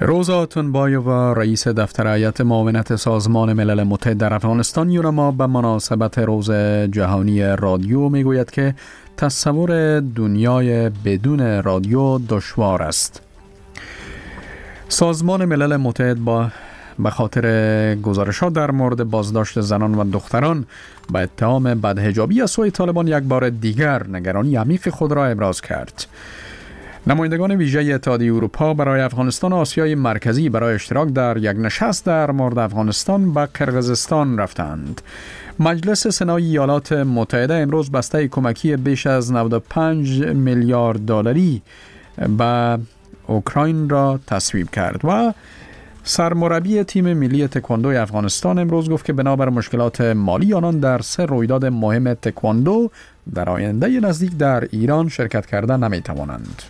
روزا آتونبایووا رئیس دفتر هیئت معاونت سازمان ملل متحد در افغانستان یونما به مناسبت روز جهانی رادیو میگوید که تصور دنیای بدون رادیو دشوار است. سازمان ملل متحد به خاطر گزارشات در مورد بازداشت زنان و دختران به اتهام بدحجابی از سوی طالبان یک بار دیگر نگرانی عمیق خود را ابراز کرد. نمایندگان ویژه اتحادیه اروپا برای افغانستان و آسیای مرکزی برای اشتراک در یک نشست در مورد افغانستان به قرقیزستان رفتند. مجلس سنای ایالات متحده امروز بسته کمکی بیش از 95 میلیارد دلاری به اوکراین را تصویب کرد و سرمربی تیم ملی تکواندو افغانستان امروز گفت که بنابر مشکلات مالی آنان در 3 رویداد مهم تکواندو در آینده نزدیک در ایران شرکت کردن نمی‌توانند.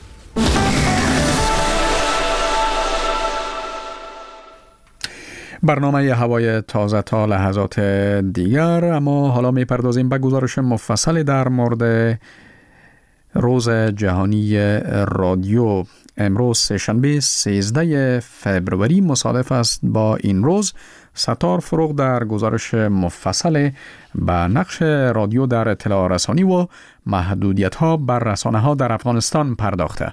برنامه هوای تازه تا لحظات دیگر، اما حالا می‌پردازیم به گزارش مفصل در مورد روز جهانی رادیو. امروز سه‌شنبه 13 فبروری مصادف است با این روز. ستار فروغ در گزارش مفصل به نقش رادیو در اطلاع رسانی و محدودیت‌ها بر رسانه‌ها در افغانستان پرداخته.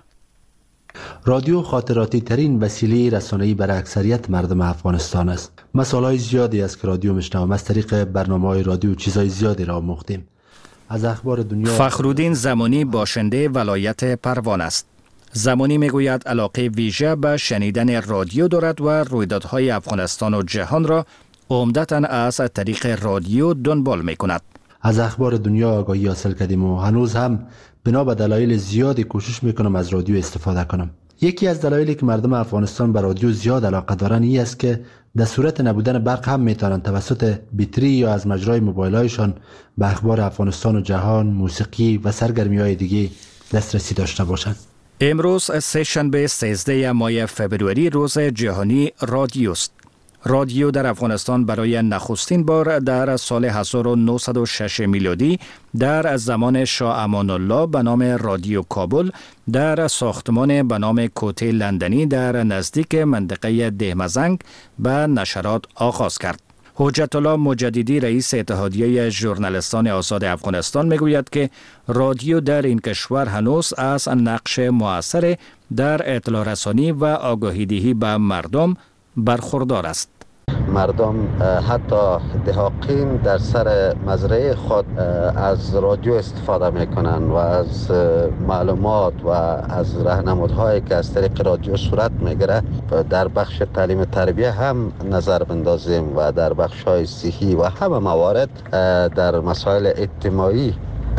رادیو خاطراتی ترین وسیله رسانه‌ای برای اکثریت مردم افغانستان است. مسائل زیادی است که رادیو میشنویم. از طریق برنامه‌های رادیو چیزهای زیادی را آموختیم. از اخبار دنیا. فخرالدین زمانی باشنده ولایت پروان است. زمانی میگوید علاقه ویژه به شنیدن رادیو دارد و رویدادهای افغانستان و جهان را عمدتاً از طریق رادیو دنبال میکند. از اخبار دنیا آگاهی حاصل کردیم و هنوز هم بنا به دلایل زیادی کوشش میکنم از رادیو استفاده کنم. یکی از دلایلی که مردم افغانستان به رادیو زیاد علاقه دارند این است که در صورت نبودن برق هم میتونن توسط بطری یا از مجرای موبایل‌هایشان به اخبار افغانستان و جهان، موسیقی و سرگرمی‌های دیگه دسترسی داشته باشند. امروز سه‌شنبه 13 ماه فبروری روز جهانی رادیو است. رادیو در افغانستان برای نخستین بار در سال 1906 میلادی در زمان شاه امان الله به نام رادیو کابل در ساختمان به نام کوته لندنی در نزدیک منطقه دهمزنگ به نشرات آغاز کرد. حجت الله مجددی رئیس اتحادیه ژورنالیستان آزاد افغانستان میگوید که رادیو در این کشور هنوز از نقش مؤثر در اطلاع رسانی و آگاهی دهی به مردم برخوردار است. مردم حتی دهاقین در سر مزرعه خود از رادیو استفاده میکنن و از معلومات و از راهنمودهایی که از طریق رادیو صورت میگیره در بخش تعلیم تربیه هم نظر بندازیم و در بخش های صحی و همه موارد در مسائل اجتماعی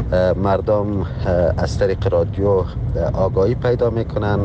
مردم از طریق رادیو آگاهی پیدا میکنن.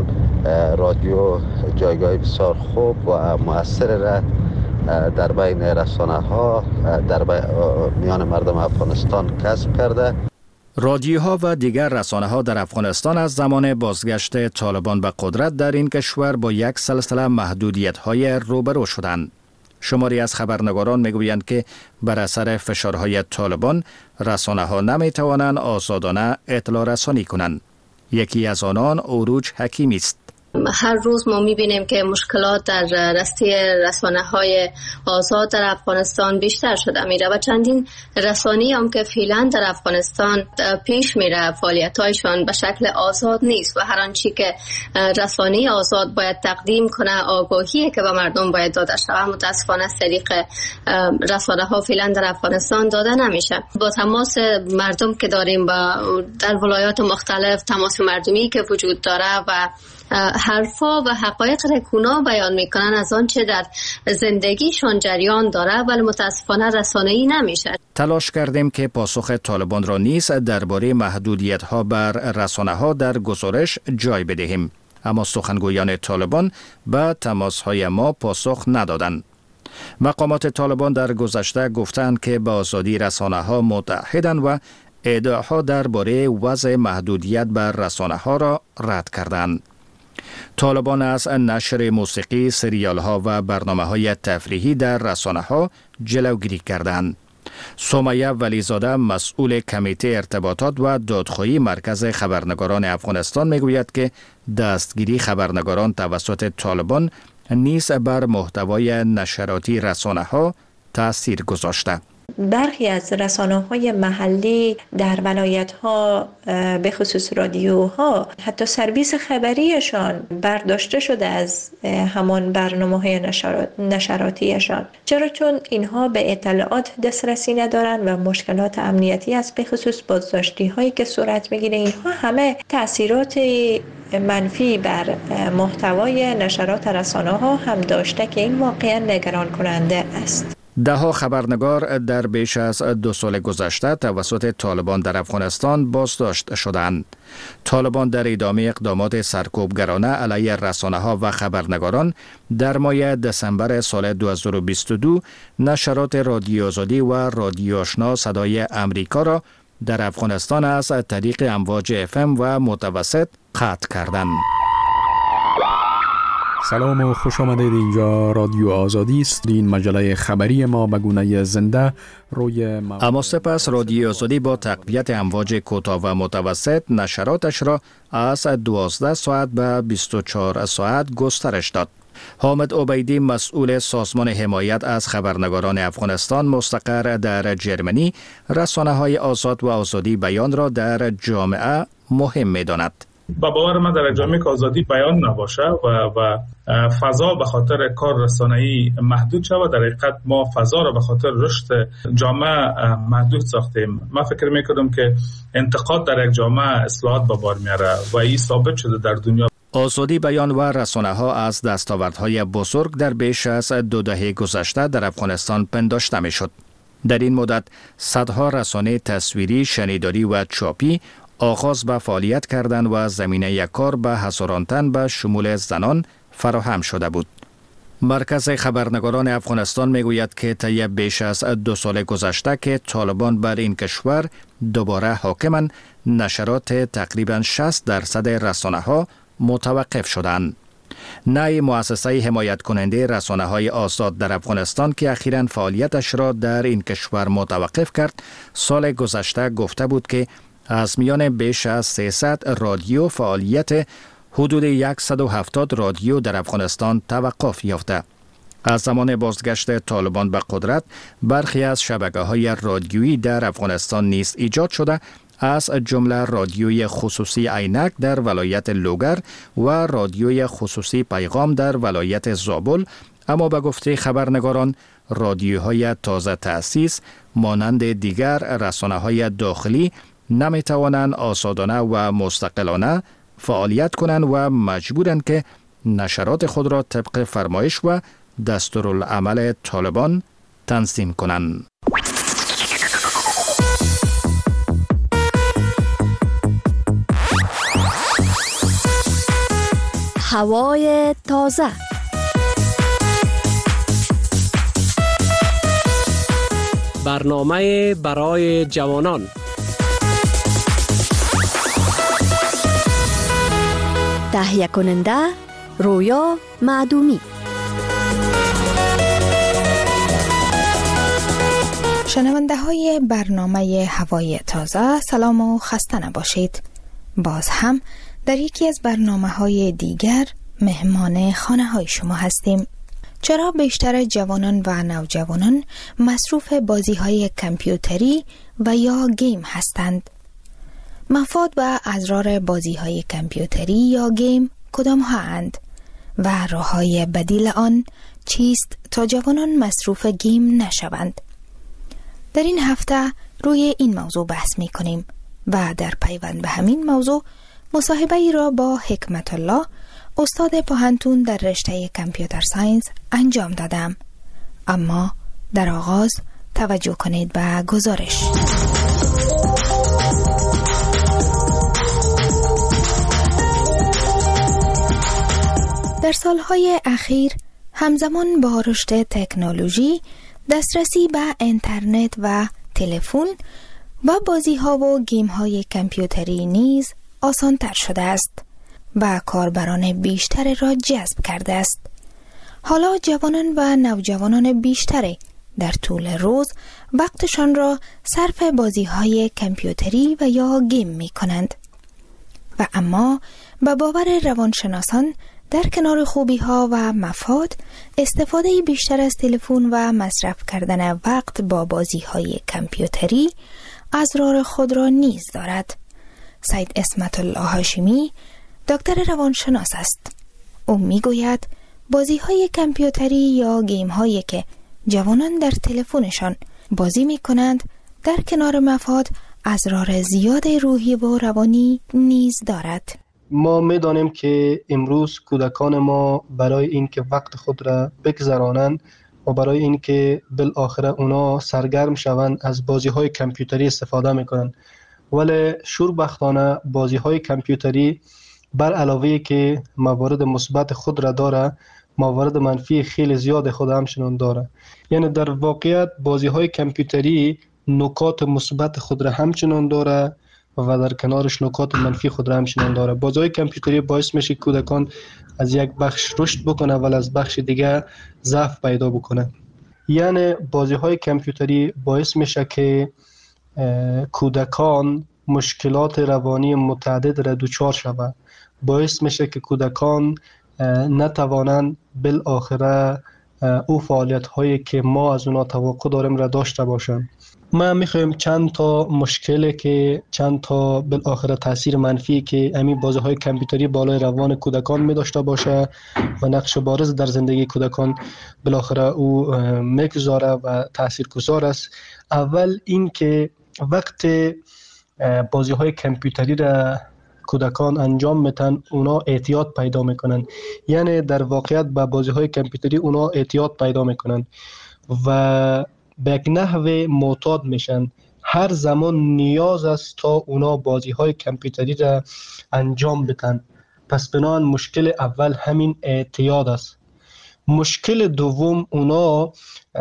رادیو جایگاه بسیار خوب و مؤثر را در بین رسانه ها در میان مردم افغانستان کسب کرده. رادیوها و دیگر رسانه ها در افغانستان از زمان بازگشت طالبان به قدرت در این کشور با یک سلسله محدودیت های روبرو شدند. شماری از خبرنگاران میگویند که بر اثر فشارهای طالبان رسانه ها نمی توانند آزادانه اطلاع رسانی کنند. یکی از آنان اوروج حکیمی است. هر روز ما میبینیم که مشکلات در راسته رسانه‌های آزاد در افغانستان بیشتر شده میره و چندین رسانه‌ای هم که فعلا در افغانستان پیش میره فعالیت‌هایشان به شکل آزاد نیست و هر آنچه که رسانه آزاد باید تقدیم کنه آگاهی که به مردم باید داده شود متاسفانه از طریق رسانه‌ها فعلا در افغانستان داده نمیشه. با تماس مردم که داریم در ولایات مختلف تماس مردمی که وجود داره و حرفا و حقایق رکونا بیان میکنن از آنچه در زندگیشان جریان داره ولی متاسفانه رسانه‌ای نمیشه. تلاش کردیم که پاسخ طالبان را نیز درباره محدودیت‌ها بر رسانه‌ها در گزارش جای بدهیم، اما سخنگویان طالبان به تماس‌های ما پاسخ ندادند. مقامات طالبان در گذشته گفتند که با آزادی رسانه‌ها متحدند و ادعاها درباره وضع محدودیت بر رسانه‌ها را رد کردند. طالبان از نشر موسیقی، سریال ها و برنامه های تفریحی در رسانه ها جلوگیری کردند. سمیه ولیزاده مسئول کمیته ارتباطات و دادخواهی مرکز خبرنگاران افغانستان میگوید که دستگیری خبرنگاران توسط طالبان نیز بر محتوای نشراتی رسانه‌ها تأثیر گذاشته. برخی از رسانه‌های محلی در ولایت‌ها به خصوص رادیوها حتی سرویس خبریشان برداشته شده از همان برنامه‌های نشراتیشان. چرا؟ چون اینها به اطلاعات دسترسی ندارن و مشکلات امنیتی است، به خصوص بازداشتی‌هایی که صورت می‌گیره. اینها همه تأثیرات منفی بر محتوای نشرات رسانه‌ها هم داشته که این واقعا نگران کننده است. ده‌ها خبرنگار در بیش از 2 سال گذشته توسط طالبان در افغانستان بازداشت شدند. طالبان در ادامه اقدامات سرکوبگرانه علیه رسانه‌ها و خبرنگاران در ماه دسامبر سال 2022 نشرات رادیو آزادی و رادیو آشنا صدای امریکا را در افغانستان از طریق امواج FM و متوسط قطع کردند. سلام و خوش آمدید. اینجا رادیو آزادی است. این مجله خبری ما به گونه زنده روی اما سپس رادیو آزادی با تقویت امواج کوتاه و متوسط نشراتش را از 12 ساعت به 24 ساعت گسترش داد. حامد عبیدی مسئول سازمان حمایت از خبرنگاران افغانستان مستقر در جرمنی رسانه‌های آزاد و آزادی بیان را در جامعه مهم می‌داند. با باور من در جامعه که آزادی بیان نباشه و فضا به خاطر کار رسانه‌ای محدود شود، در حقیقت ما فضا را به خاطر رشد جامعه محدود ساختیم. من فکر می‌کنم که انتقاد در یک جامعه اصلاحات به بار میاره و این ثابت شده در دنیا. آزادی بیان و رسانه‌ها از دستاوردهای بزرگ در بیش از 2 دهه گذشته در افغانستان پنداشته می‌شد. در این مدت صدها رسانه تصویری، شنیداری و چاپی آغاز به فعالیت کردن و زمینه کار به هزاران تن به شمول زنان فراهم شده بود. مرکز خبرنگاران افغانستان میگوید که طی بیش از 2 سال گذشته که طالبان بر این کشور دوباره حاکمند، نشرات تقریباً 60% رسانه‌ها متوقف شدند. نای مؤسسه حمایت کننده رسانه‌های آزاد در افغانستان که اخیراً فعالیتش را در این کشور متوقف کرد، سال گذشته گفته بود که از میان بیش از 300 رادیو فعالیت حدود 170 رادیو در افغانستان توقف یافته. از زمان بازگشت طالبان به قدرت، برخی از شبکه‌های رادیویی در افغانستان نیز ایجاد شده، از جمله رادیوی خصوصی عینک در ولایت لوگر و رادیوی خصوصی پیغام در ولایت زابل. اما به گفته خبرنگاران، رادیوهای تازه تأسیس مانند دیگر رسانه‌های داخلی نمیتوانند آزادانه و مستقلانه فعالیت کنند و مجبورند که نشرات خود را طبق فرمایش و دستورالعمل طالبان تنظیم کنند. هوای تازه. برنامه برای جوانان. تهیه کننده رویا معدومی. شنونده های برنامه هوای تازه، سلام و خسته نباشید. باز هم در یکی از برنامه های دیگر مهمان خانه های شما هستیم. چرا بیشتر جوانان و نوجوانان مصروف بازی های کامپیوتری و یا گیم هستند؟ مفاد و اضرار بازی های کامپیوتری یا گیم کدام ها اند و راه های بدیل آن چیست تا جوانان مصروف گیم نشوند؟ در این هفته روی این موضوع بحث می کنیم و در پیوند به همین موضوع مصاحبه ای را با حکمت الله، استاد پوهنتون در رشته کامپیوتر ساینس انجام دادم. اما در آغاز توجه کنید به گزارش. در سالهای اخیر همزمان با رشد تکنولوژی، دسترسی به اینترنت و تلفن و بازی‌ها و گیم‌های کامپیوتری نیز آسان‌تر شده است و کاربران بیشتر را جذب کرده است. حالا جوانان و نوجوانان بیشتری در طول روز وقتشان را صرف بازی‌های کامپیوتری و یا گیم می‌کنند. و اما به باور روانشناسان در کنار خوبی‌ها و مفاد، استفاده بیشتر از تلفن و مصرف کردن وقت با بازی‌های کامپیوتری اضرار خود را نیز دارد. سید اسمت الله هاشمی دکتر روانشناس است. او میگوید بازی‌های کامپیوتری یا گیم‌هایی که جوانان در تلفنشان بازی می‌کنند در کنار مفاد اضرار زیاد روحی و روانی نیز دارد. ما می‌دانیم که امروز کودکان ما برای اینکه وقت خود را بگذرانند و برای اینکه بالاخره اونا سرگرم شوند از بازی‌های کامپیوتری استفاده می‌کنند. ولی شوربختانه بازی‌های کامپیوتری بر علاوه که موارد مثبت خود را داره، موارد منفی خیلی زیاد خود همچنان داره. یعنی در واقعیت بازی‌های کامپیوتری نکات مثبت خود را همچنان داره و در کنارش نکات منفی خود را همچنان داره. بازی‌های کامپیوتری باعث میشه کودکان از یک بخش رشد بکنه ولی از بخش دیگه ضعف پیدا بکنه. یعنی بازی‌های کامپیوتری باعث میشه که کودکان مشکلات روانی متعدد را دچار شوند. باعث میشه که کودکان نتوانند بالاخره او فعالیت هایی که ما از اونا توقع داریم را داشته باشند. ما میخوایم چند تا مشکلی که چند تا بالاخره تاثیر منفی که همین بازی های کامپیوتری بالای روان کودکان می داشته باشه و نقش بارز در زندگی کودکان بالاخره او میگذاره و تاثیرگذار است. اول این که وقت بازی های کامپیوتری را کودکان انجام میتن اونا اعتیاد پیدا میکنن. یعنی در واقعیت با بازی های کامپیوتری اونا اعتیاد پیدا میکنن و به یک نحو معتاد میشن. هر زمان نیاز است تا اونا بازی های کامپیوتری را انجام بدن. پس بنابراین مشکل اول همین اعتیاد است. مشکل دوم اونا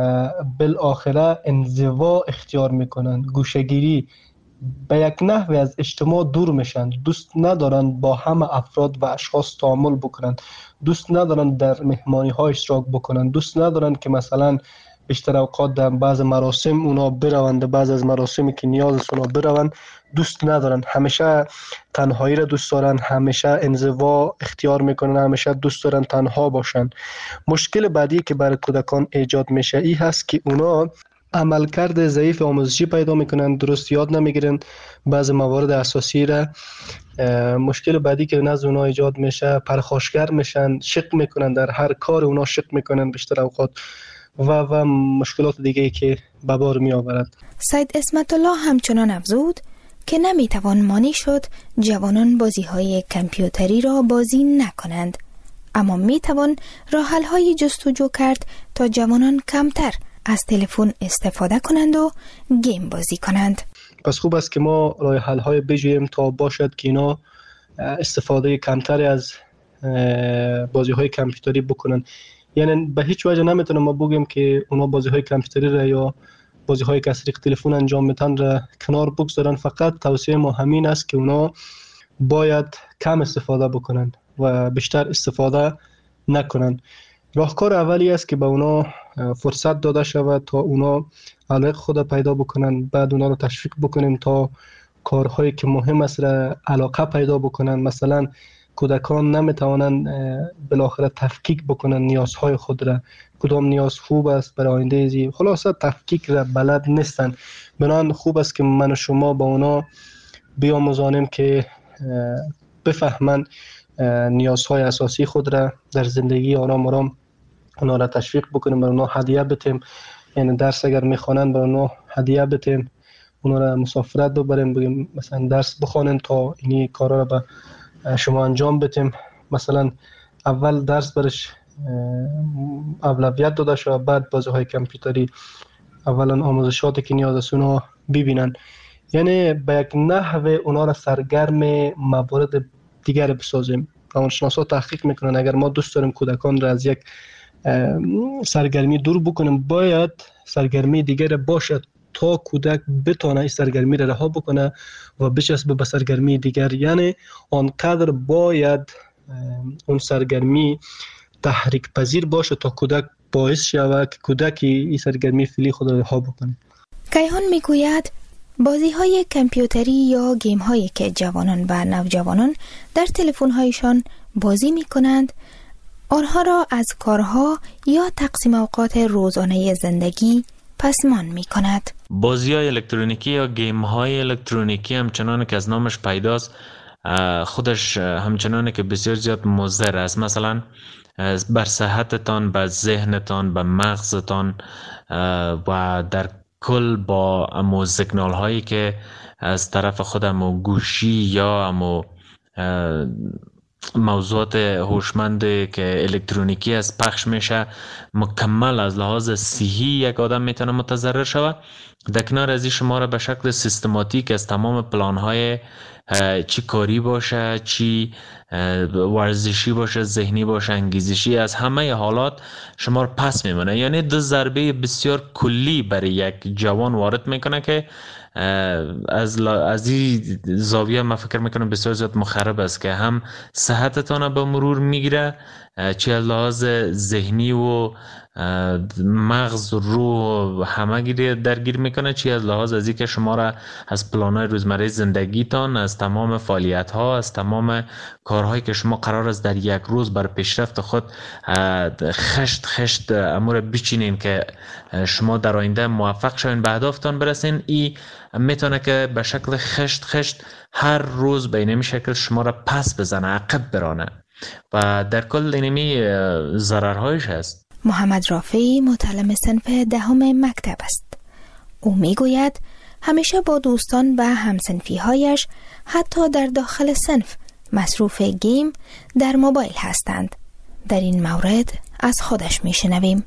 بالاخره انزوا اختیار میکنن، گوشه‌گیری، به یک نحوی از اجتماع دور میشن. دوست ندارن با همه افراد و اشخاص تعامل بکنن، دوست ندارن در مهمانی ها اشتراک بکنن، دوست ندارن که مثلا بیشتر اوقات در بعض مراسم اونا بروند، بعض از مراسمی که نیاز است اونا بروند دوست ندارن. همیشه تنهایی را دوست دارن، همیشه انزوا اختیار میکنن، همیشه دوست دارن تنها باشن. مشکل بعدی که برای کودکان ایجاد میشه این هست که اونا عملکرد ضعیف آموزشی پیدا میکنن، درست یاد نمیگیرن بعض موارد اساسی را. مشکل بعدی که نزد اونا ایجاد میشه پرخاشگر میشن، شک میکنن، در هر کار اونا شک میکنن بیشتر اوقات و مشکلات دیگه که به بار می آورد. سید اسمت الله همچنان افزود که نمیتوان مانع شد جوانان بازی های کامپیوتری را بازی نکنند، اما میتوان راه حل های جستجو کرد تا جوانان کمتر از تلفن استفاده کنند و گیم بازی کنند. پس خوب است که ما راه حل های بجوییم تا باشد که اینا استفاده کمتری از بازی های کامپیوتری بکنند. یعنی به هیچ وجه نمیتونم ما بگیم که اونا بازی های کامپیوتری را یا بازی های که از طریق تلفن انجام میتن را کنار بگذارن. فقط توصیه ما همین است که اونا باید کم استفاده بکنن و بیشتر استفاده نکنن. راهکار اولی است که به اونا فرصت داده شود تا اونا علاقه خود پیدا بکنن، بعد اونا رو تشویق بکنیم تا کارهایی که مهم است را علاقه پیدا بکنن. مثلا کودکان نمیتوانند بالاخره تفکیک بکنن نیازهای خود را، کدام نیاز خوب است برای آینده زی، خلاصه تفکیک را بلد نیستن. بنابراین خوب است که من و شما با اونا بیاموزانیم که بفهمن نیازهای اساسی خود را در زندگی آرام آرام اونا را تشویق بکنیم، برای اونا هدیه بتیم. یعنی درس اگر میخوانند برای اونا هدیه بتیم، اونا را مسافرت ببریم، بگیم مثلا درس بخوانند تا اینی کارا را به شما انجام بدیم. مثلا اول درس برش اولویت داده شد، بعد بازی های کامپیوتری اولا آموزشاتی که نیاز است اونا ببینن. یعنی به یک نحو اونا را سرگرم موارد دیگر بسازیم. روانشناسا تحقیق میکنن اگر ما دوست داریم کودکان را از یک سرگرمی دور بکنیم، باید سرگرمی دیگر باشد تا کودک بتونه این سرگرمی را رها بکنه و بچسبه به سرگرمی دیگر. یعنی آنقدر باید اون سرگرمی تحریک پذیر باشه تا کودک باعث شود که کودک این سرگرمی فعلی خود را رها بکنه. کیهان میگوید بازی های کامپیوتری یا گیم هایی که جوانان و نوجوانان در تلفن هایشان بازی می کنند آنها را از کارها یا تقسیم اوقات روزانه زندگی پسمان می کند. بازی های الکترونیکی یا گیم های الکترونیکی همچنان که از نامش پیداست خودش همچنان که بسیار زیاد مضر است. مثلا بر صحتتان، به ذهنتان، به مغزتان و در کل با امو سیگنال هایی که از طرف خودم گوشی یا امو موضوعات هوشمند که الکترونیکی از پخش میشه مکمل از لحاظ صحی یک آدم میتونه متضرر شود. در کنار از این شما را به شکل سیستماتیک از تمام پلان های چی کاری باشه، چی ورزشی باشه، ذهنی باشه، انگیزشی، از همه حالات شما را پس میمونه. یعنی دو ضربه بسیار کلی برای یک جوان وارد میکنه که از این زاویه من فکر میکنم بسیار زیاد مخرب است که هم صحتتان به مرور میگیره، چه از لحاظ ذهنی و مغز و روح همه درگیر میکنه، چه از لحاظ از اینکه شما را از پلان‌های روزمره زندگیتان، از تمام فعالیت‌ها، از تمام کارهایی که شما قرار است در یک روز بر پیشرفت خود خشت امور بچینین که شما در آینده موفق شوین به اهدافتان برسین. این میتونه که به شکل خشت هر روز به اینمی شکل شما را پس بزنه، عقب برانه و در کل اینمی ضررهایش هست. محمد رافعی متعلم صنف دهم مکتب است. او میگوید همیشه با دوستان و همصنفی‌هایش حتی در داخل صنف مصروف گیم در موبایل هستند. در این مورد از خودش میشنویم.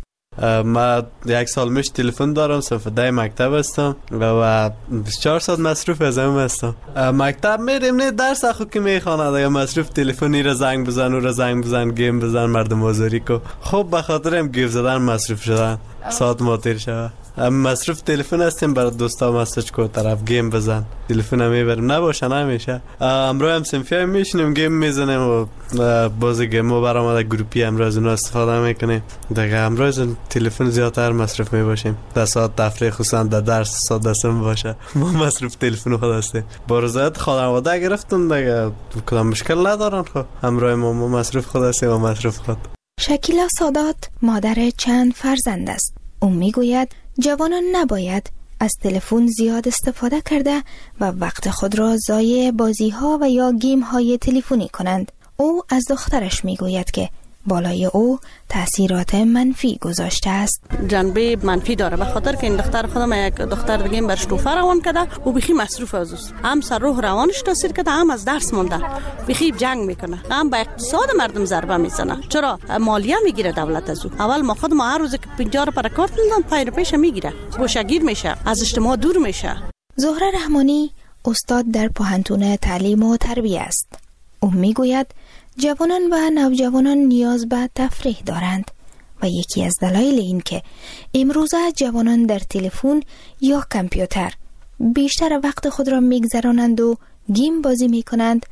من 1 سال میش تلفن دارم، صف 10 مکتب هستم و 24 ساعت مصروف از هم هستم. مکتب میریم نه درس اخو که میخواند، اگه مصروف تلفنی را زنگ بزن، او را زنگ بزن، گیم بزن، مردم آزاری کو. خب به خاطر هم گیف زدن مصروف شدن ساعت ما تیر شود. مصروف تلفن هستیم، برای دوستا مسیج کو طرف گیم بزن، تلفن هم میبریم نباشه نمیشه. امروز هم صنفی میشینیم گیم میزنیم و بازی گیم و برآمده گروپی امروز اون استفاده میکنیم. دیگه امروز تلفن زیادتر مصروف میباشیم. در ساعت تفریح خصوصا در درس ساعت دسم باشه ما مصروف تلفن خود هستیم. با رضایت خانواده گرفتن دیگه کدام مشکل ندارن. خب امروز ما مصروف خود هستیم و مصروف خود. شکیلا سادات مادر چند فرزند است. او میگوید جوانان نباید از تلفن زیاد استفاده کرده و وقت خود را ضایع بازی‌ها و یا گیم‌های تلفنی کنند. او از دخترش میگوید که بالای او تأثیرات منفی گذاشته است. جنبه منفی داره به خاطر که این دختر خودم یک دختر دیگه برش توفه روان کرده و بخی مصروف از اوست. هم سر روح روانش تاثیر کرده، هم از درس مونده، بخی جنگ میکنه، هم به اقتصاد مردم ضربه میزنه. چرا مالیه میگیره دولت از او. اول ما خود ما هر روز که 50 پر کارت میدن پای پیش میگیره، گوشه‌گیر میشه، از اجتماع دور میشه. زهره رحمانی استاد در پوهنتون تعلیم و تربیت است. او میگوید جوانان و نوجوانان نیاز به تفریح دارند و یکی از دلایل این که امروزه جوانان در تلفن یا کامپیوتر بیشتر وقت خود را میگذرانند و گیم بازی میکنند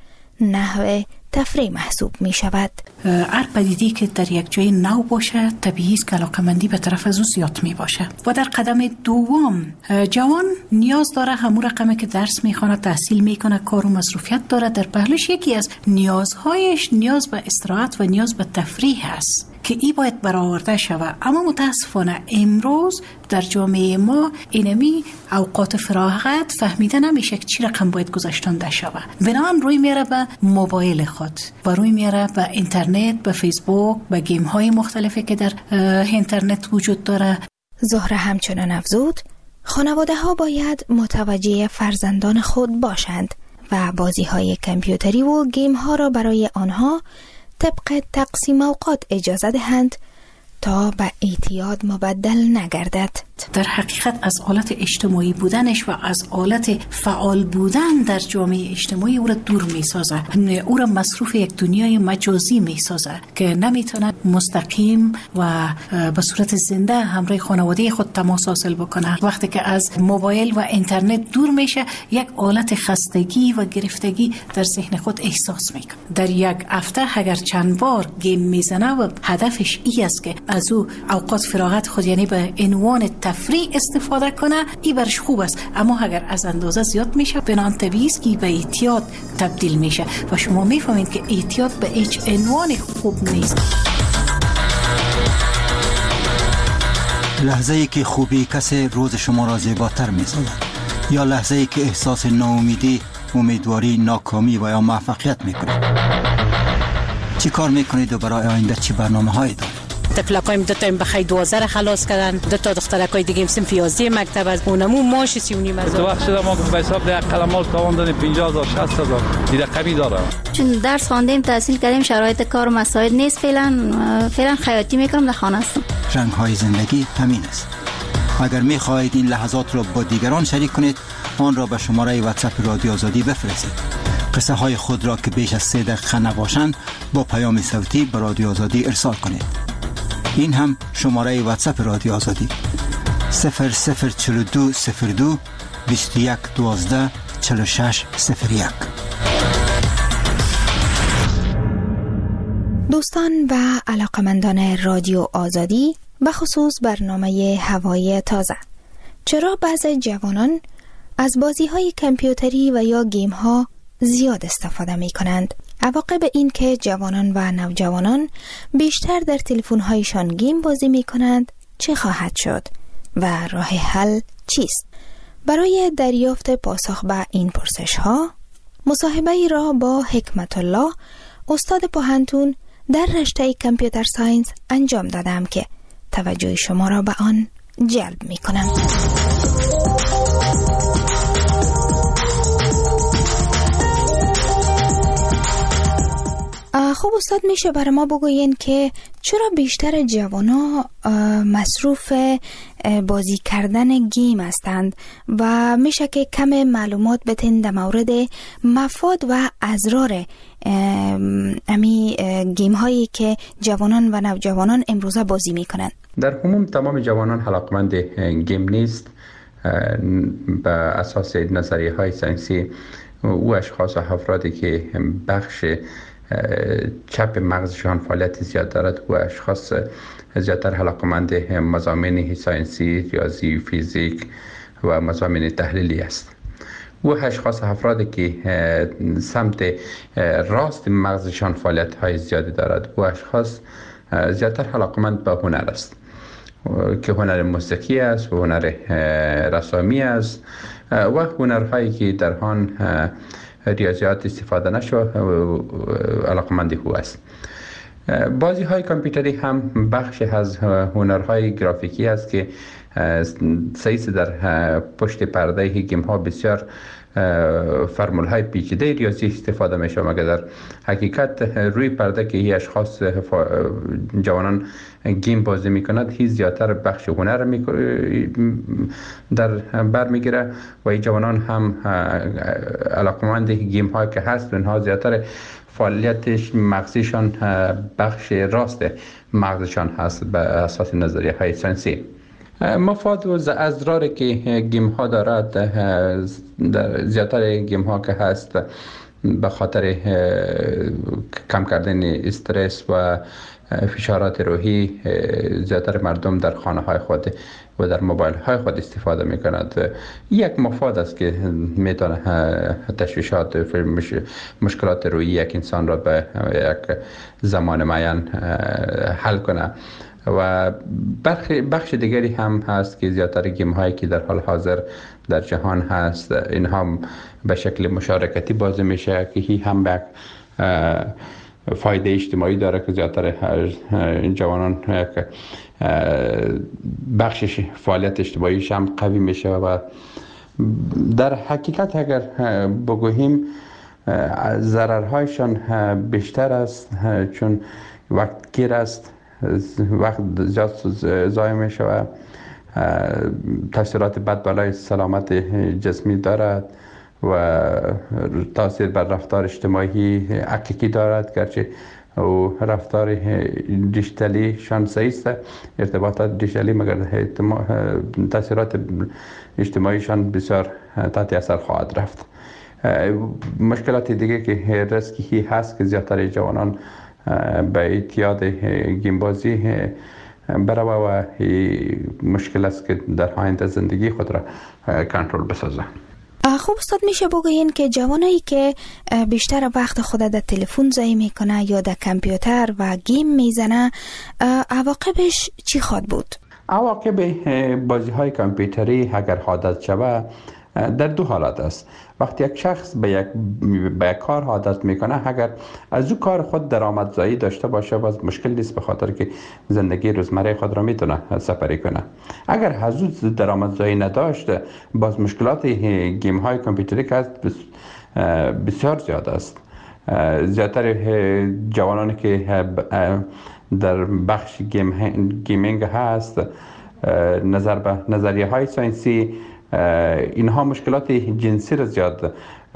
نحو تفریح محسوب می شود. هر پدیده‌ای که در یک جای نو باشه طبیعی است که علاقه‌مندی به طرف از او زیاد می باشه. و در قدم دوم جوان نیاز داره همون رقمی که درس میخونه، تحصیل میکنه، کار و مصروفیت داره، در پهلوش یکی از نیازهایش نیاز به استراحت و نیاز به تفریح است که ای باید برآورده شود. اما متاسفانه امروز در جامعه ما اینمی اوقات فراغت فهمیده نمیشه که چی رقم باید گذاشتنده شود. بنابراین روی میره به موبایل خود و روی میره به اینترنت، به فیسبوک، به گیم های مختلفی که در اینترنت وجود داره. زهره همچنان افزود خانواده ها باید متوجه فرزندان خود باشند و بازی های کامپیوتری و گیم ها را برای آنها طبق تقسیم اوقات اجازه دهند تا به اعتیاد مبدل نگردد. در حقیقت از حالت اجتماعی بودنش و از حالت فعال بودن در جامعه اجتماعی او را دور می سازه، او را مصروف یک دنیای مجازی می سازه که نمیتونه مستقیم و به صورت زنده همراه خانواده خود تماس حاصل بکنه. وقتی که از موبایل و اینترنت دور میشه یک حالت خستگی و گرفتگی در ذهن خود احساس میکنه. در یک هفته اگر چند بار گیم میزنه و هدفش این است که از او اوقات فراغت خود یعنی به عنوان تفریح استفاده کنه این برش خوب است، اما اگر از اندازه زیاد میشه بنان طبیعی است که به اعتیاد تبدیل میشه و شما میفهمید که اعتیاد به هیچ عنوان خوب نیست. لحظه ای که خوبی کسی روز شما را زیباتر می‌سازد یا لحظه ای که احساس ناامیدی، امیدواری، ناکامی و یا موفقیت میکنید. چی کار میکنید و برای آینده چی برنامه‌هایی دارید؟ تفلکایم دو تا بخای 12 خلاص کردن، دو تا دخترکای دیگه صنف 11 مکتب از اونمو ماش 39,000. تو وقت شده ما به حساب ده قلمات تواندن 50,000 60,000 این رقمی داره. چون درس خواندیم تحصیل کردیم شرایط کار مساعد نیست، فعلا خیاطی میکنم در خانه هستم. رنگ های زندگی همین است. اگر میخواهید این لحظات را با دیگران شریک کنید آن را به شماره واتساپ رادیو آزادی بفرستید. قصه های خود را که بیش از 3 دقیقه نباشند با پیام صوتی به رادیو آزادی ارسال کنید. این هم شماره واتساپ رادیو آزادی 004202 21 12 46 01. دوستان و علاقمندان رادیو آزادی، به خصوص برنامه هوای تازه، چرا بعضی جوانان از بازی‌های کامپیوتری و یا گیم‌ها زیاد استفاده می‌کنند؟ عواقب این که جوانان و نوجوانان بیشتر در تلفن‌هایشان گیم بازی می‌کنند چه خواهد شد و راه حل چیست؟ برای دریافت پاسخ به این پرسش‌ها مصاحبه‌ای را با حکمت الله، استاد پوهنتون در رشته کامپیوتر ساینس انجام دادم که توجه شما را به آن جلب می‌کنم. خب استاد، میشه برای ما بگوین که چرا بیشتر جوانا مصروف بازی کردن گیم هستند و میشه که کم معلومات بتین در مورد مفاد و اضرار امی گیم هایی که جوانان و نوجوانان امروزه بازی میکنند؟ در عموم تمام جوانان علاقمند گیم نیست. به اساس نظریه های ساینسی او اشخاص و افرادی که بخش چپ مغزشان فعالیت زیاد دارد و اشخاص زیادتر علاقمند مضامین ساینسی، ریاضی، فیزیک و مضامین تحلیلی است. و اشخاص افرادی که سمت راست مغزشان فعالیت های زیادی دارد و اشخاص زیادتر علاقمند به هنر است که هنر موسیقی است و هنر رسامی است و هنرهایی که در آن ریاضیات استفاده نشو علاقمندی هو است. بازی های کامپیوتری هم بخش از هنرهای گرافیکی است که سیس در پشت پرده گیم ها بسیار فرمول های پیچیده ریاضی استفاده می شود، مگر در حقیقت روی پرده که هی اشخاص جوانان گیم بازی می کند هی زیادتر بخش هنر در بر می گیره و این جوانان هم علاقمند گیم ها که هست اونها زیادتر فعالیتش مغزیشان بخش راست مغزشان هست به اساس نظریه های ساینسی. مفاد و اضراری که گیم ها دارد، در زیادتر گیم ها که هست به خاطر کم کردن استرس و فشارات روحی زیادتر مردم در خانه های خود و در موبایل های خود استفاده می کند. یک مفاد است که میتونه تشویشات مشکلات روحی یک انسان را به یک زمان معین حل کنه. و بخش دیگری هم هست که زیادتر گیم هایی که در حال حاضر در جهان هست اینها به شکل مشارکتی بازی میشه که هم به فایده اجتماعی داره که زیادتر جوانان بخشش فعالیت اجتماعیش هم قوی میشه و در حقیقت اگر بگوییم ضررهایشان بیشتر است چون وقت گیر است، وقت زیاد ضایع می شود، تاثیرات بد بالای سلامت جسمی دارد و تاثیر بر رفتار اجتماعی عکاکی دارد، گرچه و رفتار دیجیتالی شان سیست ارتباطات دیجیتالی مگر تاثیرات اجتماعیشان بسیار تحت اثر خواهد رفت. مشکلات دیگه که ریسکی هست که زیادتر جوانان به اعتیاد گیم بازی بروه و مشکل است که در آینده زندگی خود را کنترل بسازه. خب استاد میشه بگوین که جوانایی که بیشتر وقت خود در تلفن ضایع میکنه یا در کامپیوتر و گیم میزنه عواقبش چی خواد بود؟ عواقب بازی های کامپیوتری اگر عادت شود در دو حالت است. وقتی یک شخص به یک کار عادت میکنه، اگر از او کار خود درآمدزایی داشته باشه باز مشکل نیست، به خاطر که زندگی روزمره خود را میتونه سپری کنه. اگر از او درآمدزایی نداشته باز مشکلات گیم های کامپیوتری که هست بسیار زیاد است. زیادتر جوانانی که در بخش گیمینگ هست نظریه های ساینسی اینها مشکلات جنسی را زیاد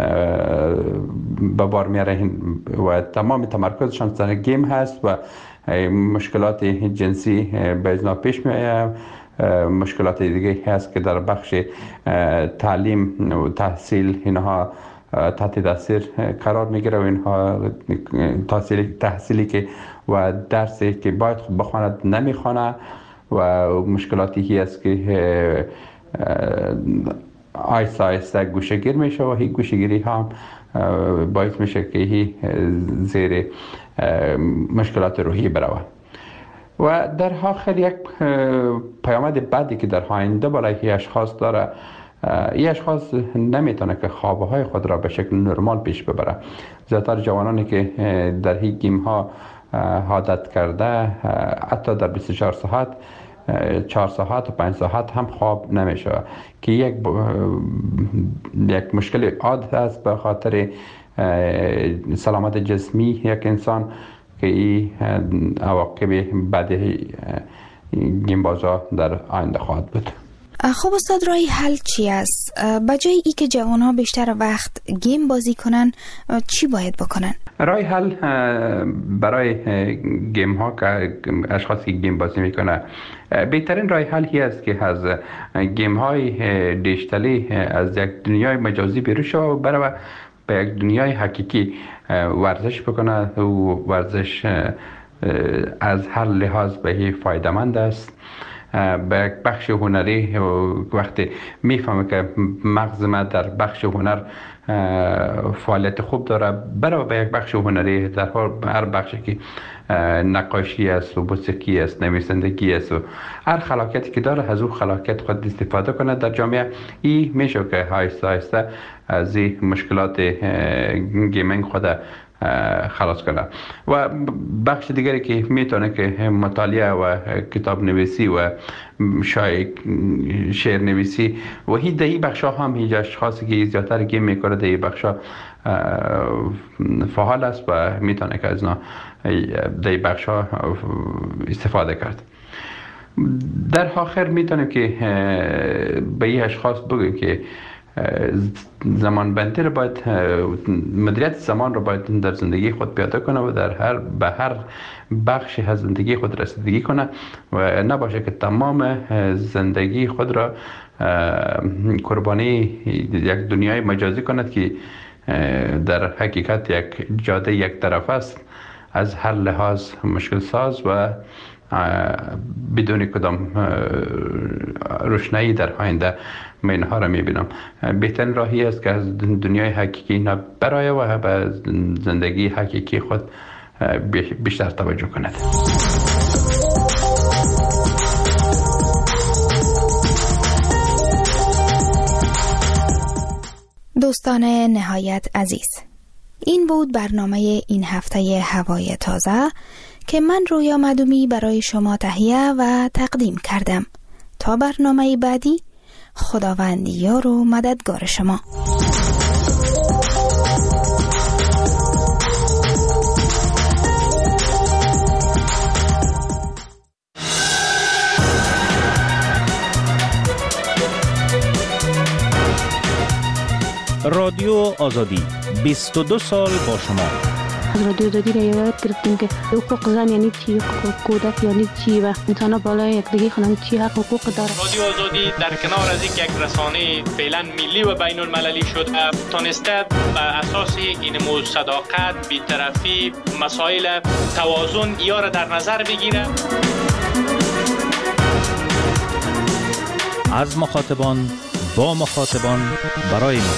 به بار میاره و تمام تمرکزشان سر گیم هست و مشکلات جنسی به ازنا پیش میآید. مشکلات دیگه هست که در بخش تعلیم و تحصیل اینها تحت تاثیر قرار میگیره و اینها تحصیلی که و درسی که باید بخواند نمیخوانه و مشکلاتی هست که آیسته آیسته گوشه‌گیر میشه و این گوشه‌گیری هم باعث میشه که زیر مشکلات روحی بروه. و در آخر یک پیامد بعدی که در آینده برای اشخاص داره، این اشخاص نمیتونه که خوابهای خود را به شکل نرمال پیش ببره. زیادتر جوانانی که در این گیم ها عادت کرده حتی در 24 ساعت 4 ساعت و 5 ساعت هم خواب نمیشه که یک مشکل عاد است به خاطر سلامت جسمی یک انسان که این عواقب بعد گیم بازا در آینده خواهد بود. خب استاد رای حل چی است؟ بجای ای که جوان ها بیشتر وقت گیم بازی کنن چی باید بکنن؟ رای حل برای گیم ها که اشخاصی که گیم بازی میکنه، بهترین رای حل هی است که از گیم های دیجیتالی از یک دنیای مجازی بیرون شود و بروه به یک دنیای حقیقی ورزش بکنه. و ورزش از هر لحاظ به فایده مند است. به یک بخش هنری وقتی میفهمه که مغز ما در بخش هنر فعالیت خوب داره، برای به یک بخش هنری در هر بخشی که نقاشی است و موسیقی است، نویسندگی است و هر خلاقیتی که داره از اون خلاقیت خود استفاده کنه در جامعه. این میشه که آهسته آهسته از این مشکلات گیمینگ خود خلاص کنه. و بخش دیگری که میتونه که مطالعه و کتاب نویسی و شعر نویسی و هی در این بخش ها هم هیچ اشخاصی که زیادتر گیم میکنه در این بخش ها فعال است و میتونه که از در این بخش ها استفاده کرد. در آخر میتونیم که به این اشخاص بگویم که زمان بندی رو باید، مدیریت زمان رو باید در زندگی خود پیاده کنه و به هر بخشی از زندگی خود رسیدگی کنه و نباشه که تمام زندگی خود را قربانی یک دنیای مجازی کند که در حقیقت یک جاده یک طرف است، از هر لحاظ مشکل ساز و بدون کدام روشنایی در آینده من اینها را میبینم. بهترین راهی است که از دنیای حقیقی نبرای و به زندگی حقیقی خود بیشتر توجه کند. دوستان نهایت عزیز، این بود برنامه این هفته هوای تازه که من رویا معدومی برای شما تهیه و تقدیم کردم. تا برنامه بعدی، خداوند یار و مددگار شما. رادیو آزادی 22 سال با شما. از رادیو آزادی را یاد گرفتیم که حقوق زن یعنی چی، حقوق کودک یعنی چی و انسان بالای یکدیگه خوانند چی حق حقوق داره. رادیو آزادی در کنار از یک رسانه فعلا ملی و بین المللی شد، تونسته بر اساس این صداقت، بی‌طرفی، مسائل توازن یا را در نظر بگیره. از مخاطبان با مخاطبان برای ما.